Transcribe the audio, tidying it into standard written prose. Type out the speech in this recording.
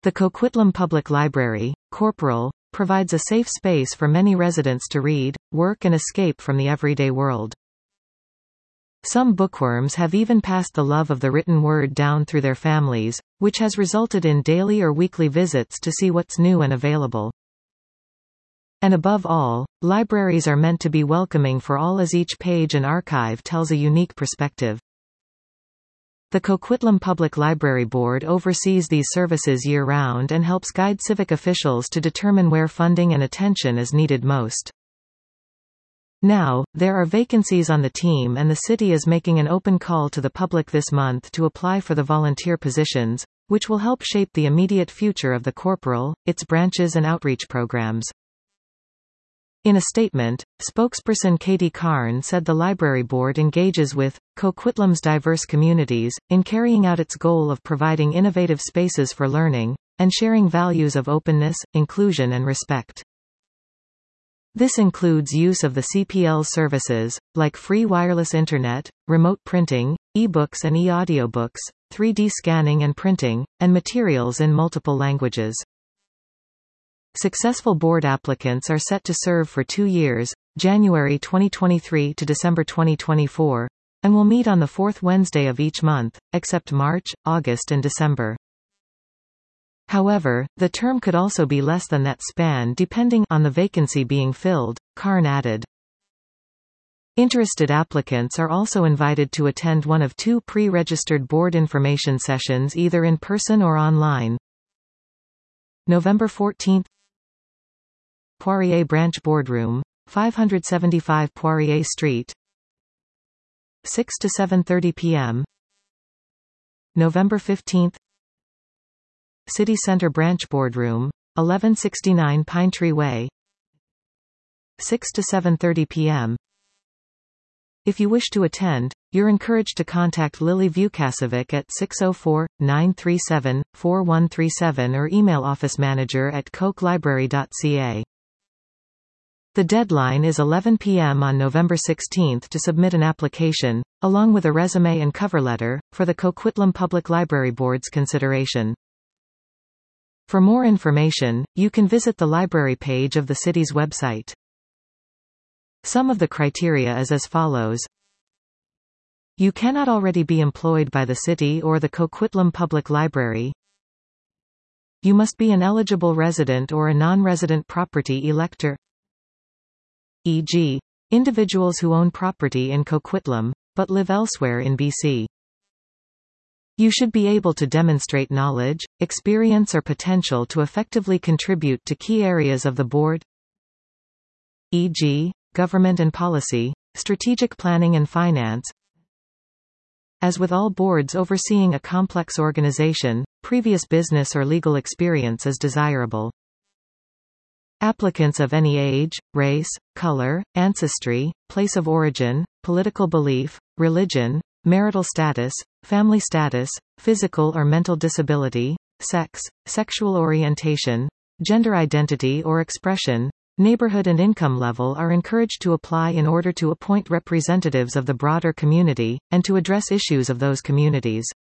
The Coquitlam Public Library, Corporal, provides a safe space for many residents to read, work and escape from the everyday world. Some bookworms have even passed the love of the written word down through their families, which has resulted in daily or weekly visits to see what's new and available. And above all, libraries are meant to be welcoming for all, as each page and archive tells a unique perspective. The Coquitlam Public Library Board oversees these services year-round and helps guide civic officials to determine where funding and attention is needed most. Now, there are vacancies on the team, and the city is making an open call to the public this month to apply for the volunteer positions, which will help shape the immediate future of the Corporal, its branches and outreach programs. In a statement, spokesperson Katie Karn said the Library Board engages with Coquitlam's diverse communities in carrying out its goal of providing innovative spaces for learning and sharing values of openness, inclusion and respect. This includes use of the CPL's services, like free wireless internet, remote printing, e-books and e-audiobooks, 3D scanning and printing, and materials in multiple languages. Successful board applicants are set to serve for 2 years, January 2023 to December 2024, and will meet on the fourth Wednesday of each month, except March, August and December. However, the term could also be less than that span depending on the vacancy being filled, Karn added. Interested applicants are also invited to attend one of 2 pre-registered board information sessions either in person or online. November 14. Poirier Branch Boardroom, 575 Poirier Street, 6 to 7:30 p.m. November 15. City Center Branch Boardroom, 1169 Pine Tree Way, 6 to 7:30 p.m. If you wish to attend, you're encouraged to contact Lily Vukasovic at 604-937-4137 or email officemanager@coclibrary.ca. The deadline is 11 p.m. on November 16 to submit an application, along with a resume and cover letter, for the Coquitlam Public Library Board's consideration. For more information, you can visit the library page of the city's website. Some of the criteria is as follows. You cannot already be employed by the city or the Coquitlam Public Library. You must be an eligible resident or a non-resident property elector, e.g., individuals who own property in Coquitlam, but live elsewhere in BC. You should be able to demonstrate knowledge, experience or potential to effectively contribute to key areas of the board, e.g., government and policy, strategic planning and finance. As with all boards overseeing a complex organization, previous business or legal experience is desirable. Applicants of any age, race, color, ancestry, place of origin, political belief, religion, marital status, family status, physical or mental disability, sex, sexual orientation, gender identity or expression, neighborhood and income level are encouraged to apply in order to appoint representatives of the broader community, and to address issues of those communities.